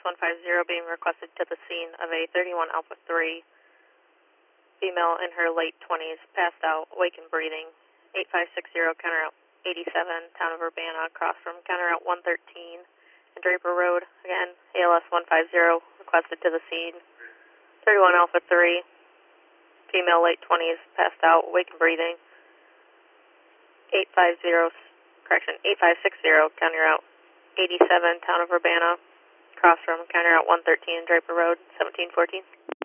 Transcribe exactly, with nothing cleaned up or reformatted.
one five zero being requested to the scene of a thirty-one Alpha three, female in her late twenties, passed out, awake and breathing. eight five six zero, counter out eighty-seven, town of Urbana, across from counter out one thirteen, and Draper Road. Again, A L S one five zero, requested to the scene. thirty-one Alpha three, female late twenties, passed out, awake and breathing. eight five zero, correction, eight five six zero, counter out eighty-seven, town of Urbana, across from counter out one thirteen, Draper Road, seventeen fourteen.